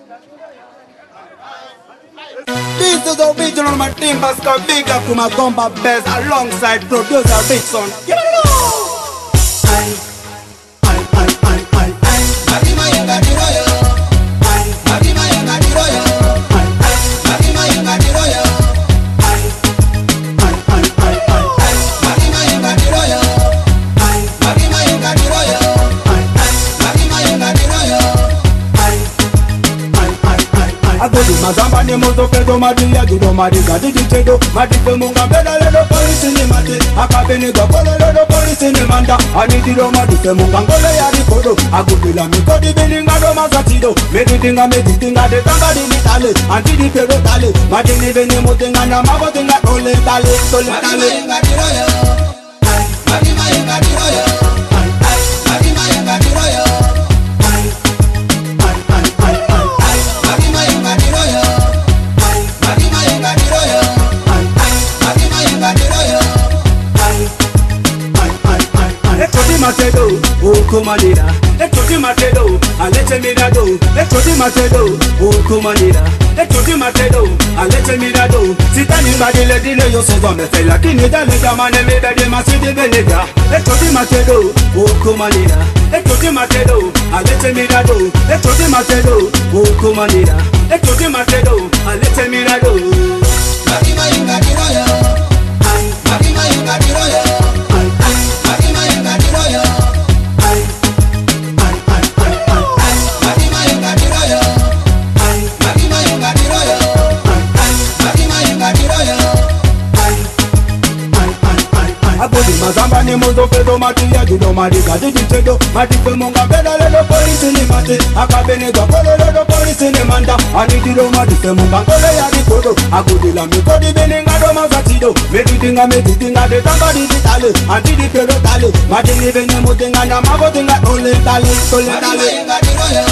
This is original Matimba Skaviga Kuma Gomba Best alongside producer Rickson. Give it a go! Mazamba ni mozo pedo madi ya gido madi gadi ditedo madi pe munga beda ledo polisi ni mate akabeni gakole ledo polisi ni manda anidiro madi pe munga ngole ya rikodo agudila mikodi bilinga do mazatido meditinga de tanga di tale antidi pedo tale madi ni beni motenga na mabotenga tole tale Matedo, oh kumanira. Ekoti matedo, alete mirado. Ekoti matedo, oh kumanira. Ekoti matedo, alete mirado. Sitani badile dile yo se zome fe la kini dale jamane me bede masidi benega. Ekoti matedo, oh kumanira. Ekoti matedo, alete mirado. Ekoti matedo, oh kumanira. Ekoti matedo, alete mirado. Makima inga diroyo. Makima inga diroyo. Mazamba ni mozo pedo mati ya gido madi gadi ditedo madi pe munga beda ledo polisi ni mate akabene gakole ledo polisi ni manda anidiro madi pe munga ngole ya rikodo agudila mikodi beninga do mazatido meditinga de tanga di tale antidi pedo tale madi ni bene motenga na mabotenga tole tale